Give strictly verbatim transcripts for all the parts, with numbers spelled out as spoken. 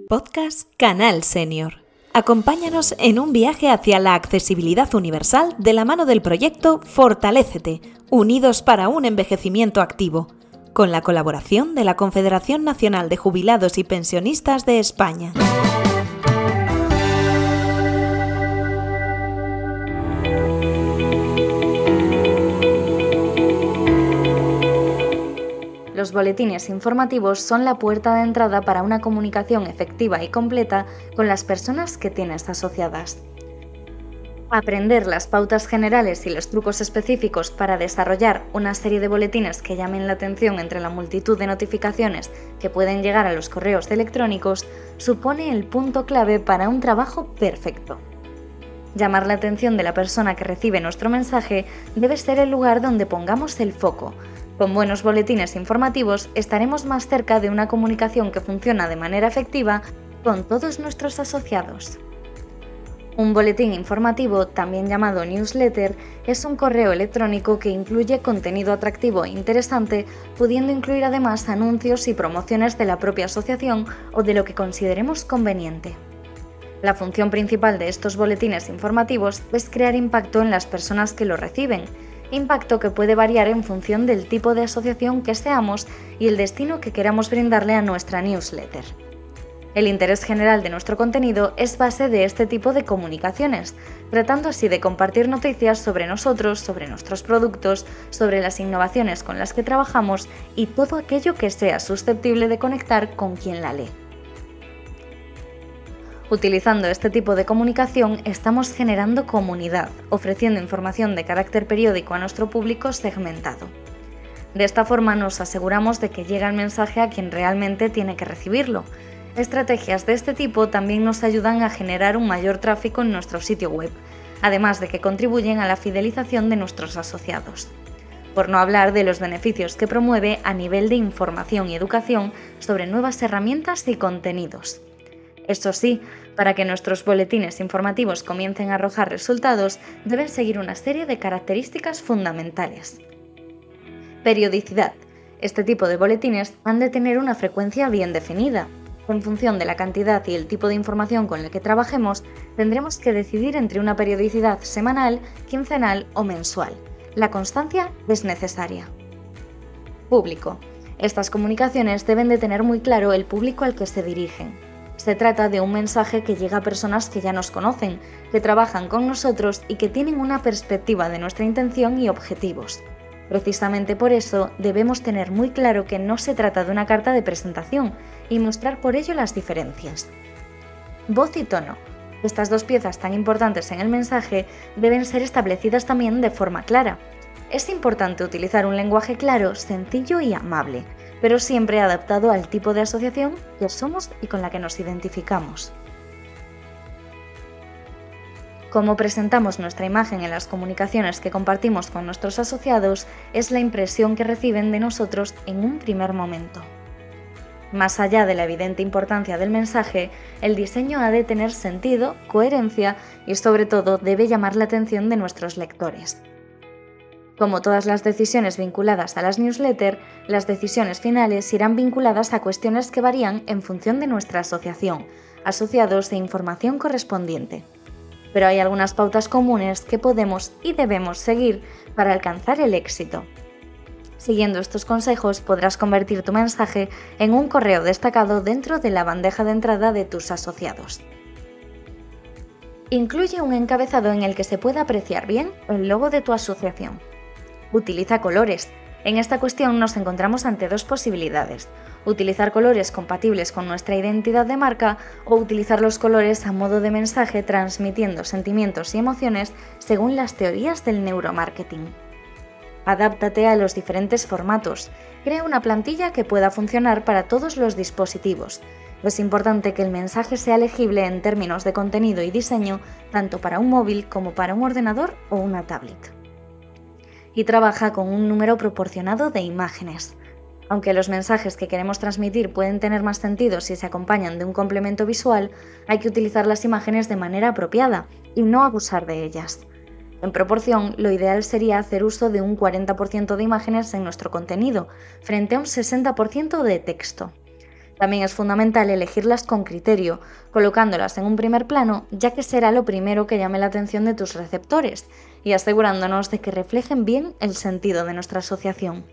Podcast Canal Senior. Acompáñanos en un viaje hacia la accesibilidad universal de la mano del proyecto Fortalécete, Unidos para un Envejecimiento Activo, con la colaboración de la Confederación Nacional de Jubilados y Pensionistas de España. Los boletines informativos son la puerta de entrada para una comunicación efectiva y completa con las personas que tienes asociadas. Aprender las pautas generales y los trucos específicos para desarrollar una serie de boletines que llamen la atención entre la multitud de notificaciones que pueden llegar a los correos electrónicos supone el punto clave para un trabajo perfecto. Llamar la atención de la persona que recibe nuestro mensaje debe ser el lugar donde pongamos el foco. Con buenos boletines informativos estaremos más cerca de una comunicación que funciona de manera efectiva con todos nuestros asociados. Un boletín informativo, también llamado newsletter, es un correo electrónico que incluye contenido atractivo e interesante, pudiendo incluir además anuncios y promociones de la propia asociación o de lo que consideremos conveniente. La función principal de estos boletines informativos es crear impacto en las personas que lo reciben, impacto que puede variar en función del tipo de asociación que seamos y el destino que queramos brindarle a nuestra newsletter. El interés general de nuestro contenido es base de este tipo de comunicaciones, tratando así de compartir noticias sobre nosotros, sobre nuestros productos, sobre las innovaciones con las que trabajamos y todo aquello que sea susceptible de conectar con quien la lee. Utilizando este tipo de comunicación estamos generando comunidad, ofreciendo información de carácter periódico a nuestro público segmentado. De esta forma nos aseguramos de que llega el mensaje a quien realmente tiene que recibirlo. Estrategias de este tipo también nos ayudan a generar un mayor tráfico en nuestro sitio web, además de que contribuyen a la fidelización de nuestros asociados. Por no hablar de los beneficios que promueve a nivel de información y educación sobre nuevas herramientas y contenidos. Eso sí, para que nuestros boletines informativos comiencen a arrojar resultados, deben seguir una serie de características fundamentales. Periodicidad. Este tipo de boletines han de tener una frecuencia bien definida. En función de la cantidad y el tipo de información con el que trabajemos, tendremos que decidir entre una periodicidad semanal, quincenal o mensual. La constancia es necesaria. Público. Estas comunicaciones deben de tener muy claro el público al que se dirigen. Se trata de un mensaje que llega a personas que ya nos conocen, que trabajan con nosotros y que tienen una perspectiva de nuestra intención y objetivos. Precisamente por eso debemos tener muy claro que no se trata de una carta de presentación y mostrar por ello las diferencias. Voz y tono. Estas dos piezas tan importantes en el mensaje deben ser establecidas también de forma clara. Es importante utilizar un lenguaje claro, sencillo y amable, pero siempre adaptado al tipo de asociación que somos y con la que nos identificamos. Cómo presentamos nuestra imagen en las comunicaciones que compartimos con nuestros asociados es la impresión que reciben de nosotros en un primer momento. Más allá de la evidente importancia del mensaje, el diseño ha de tener sentido, coherencia y sobre todo debe llamar la atención de nuestros lectores. Como todas las decisiones vinculadas a las newsletters, las decisiones finales irán vinculadas a cuestiones que varían en función de nuestra asociación, asociados e información correspondiente. Pero hay algunas pautas comunes que podemos y debemos seguir para alcanzar el éxito. Siguiendo estos consejos podrás convertir tu mensaje en un correo destacado dentro de la bandeja de entrada de tus asociados. Incluye un encabezado en el que se pueda apreciar bien el logo de tu asociación. Utiliza colores. En esta cuestión nos encontramos ante dos posibilidades: utilizar colores compatibles con nuestra identidad de marca o utilizar los colores a modo de mensaje transmitiendo sentimientos y emociones según las teorías del neuromarketing. Adáptate a los diferentes formatos. Crea una plantilla que pueda funcionar para todos los dispositivos. Es importante que el mensaje sea legible en términos de contenido y diseño, tanto para un móvil como para un ordenador o una tablet. Y trabaja con un número proporcionado de imágenes. Aunque los mensajes que queremos transmitir pueden tener más sentido si se acompañan de un complemento visual, hay que utilizar las imágenes de manera apropiada y no abusar de ellas. En proporción, lo ideal sería hacer uso de un cuarenta por ciento de imágenes en nuestro contenido, frente a un sesenta por ciento de texto. También es fundamental elegirlas con criterio, colocándolas en un primer plano, ya que será lo primero que llame la atención de tus receptores, y asegurándonos de que reflejen bien el sentido de nuestra asociación.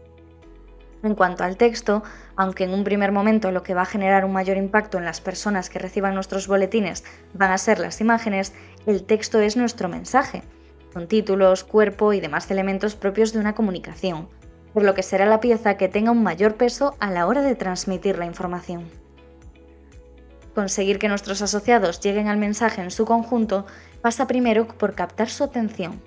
En cuanto al texto, aunque en un primer momento lo que va a generar un mayor impacto en las personas que reciban nuestros boletines van a ser las imágenes, el texto es nuestro mensaje, con títulos, cuerpo y demás elementos propios de una comunicación, por lo que será la pieza que tenga un mayor peso a la hora de transmitir la información. Conseguir que nuestros asociados lleguen al mensaje en su conjunto pasa primero por captar su atención.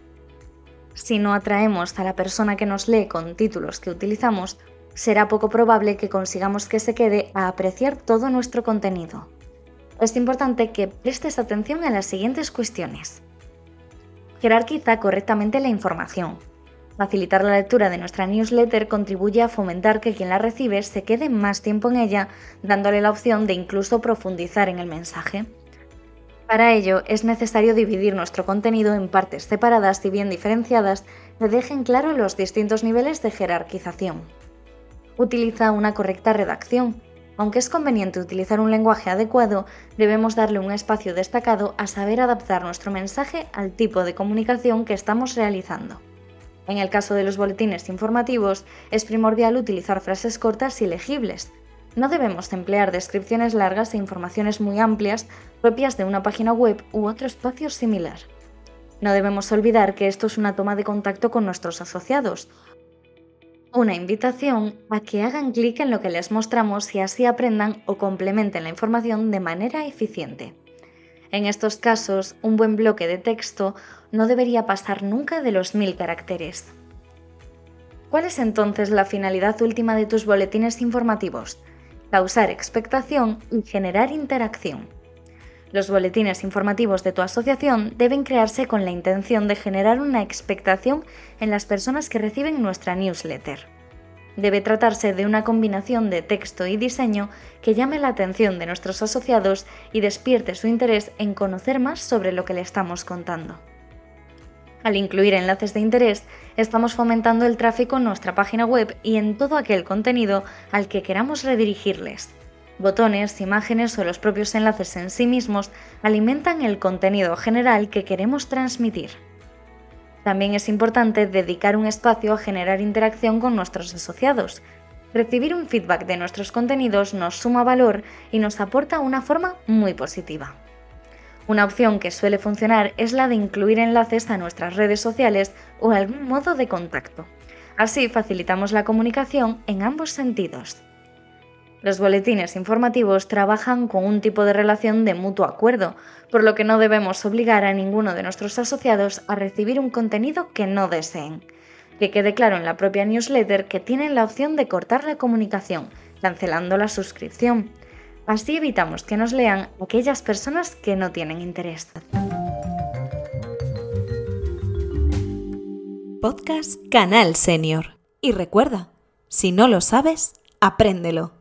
Si no atraemos a la persona que nos lee con títulos que utilizamos, será poco probable que consigamos que se quede a apreciar todo nuestro contenido. Es importante que prestes atención a las siguientes cuestiones. Jerarquiza correctamente la información. Facilitar la lectura de nuestra newsletter contribuye a fomentar que quien la recibe se quede más tiempo en ella, dándole la opción de incluso profundizar en el mensaje. Para ello, es necesario dividir nuestro contenido en partes separadas y bien diferenciadas que dejen claro los distintos niveles de jerarquización. Utiliza una correcta redacción. Aunque es conveniente utilizar un lenguaje adecuado, debemos darle un espacio destacado a saber adaptar nuestro mensaje al tipo de comunicación que estamos realizando. En el caso de los boletines informativos, es primordial utilizar frases cortas y legibles. No debemos emplear descripciones largas e informaciones muy amplias propias de una página web u otro espacio similar. No debemos olvidar que esto es una toma de contacto con nuestros asociados, una invitación a que hagan clic en lo que les mostramos y así aprendan o complementen la información de manera eficiente. En estos casos, un buen bloque de texto no debería pasar nunca de los mil caracteres. ¿Cuál es entonces la finalidad última de tus boletines informativos? Causar expectación y generar interacción. Los boletines informativos de tu asociación deben crearse con la intención de generar una expectación en las personas que reciben nuestra newsletter. Debe tratarse de una combinación de texto y diseño que llame la atención de nuestros asociados y despierte su interés en conocer más sobre lo que le estamos contando. Al incluir enlaces de interés, estamos fomentando el tráfico en nuestra página web y en todo aquel contenido al que queramos redirigirles. Botones, imágenes o los propios enlaces en sí mismos alimentan el contenido general que queremos transmitir. También es importante dedicar un espacio a generar interacción con nuestros asociados. Recibir un feedback de nuestros contenidos nos suma valor y nos aporta una forma muy positiva. Una opción que suele funcionar es la de incluir enlaces a nuestras redes sociales o algún modo de contacto. Así facilitamos la comunicación en ambos sentidos. Los boletines informativos trabajan con un tipo de relación de mutuo acuerdo, por lo que no debemos obligar a ninguno de nuestros asociados a recibir un contenido que no deseen. Que quede claro en la propia newsletter que tienen la opción de cortar la comunicación, cancelando la suscripción. Así evitamos que nos lean aquellas personas que no tienen interés. Podcast Canal Senior. Y recuerda, si no lo sabes, apréndelo.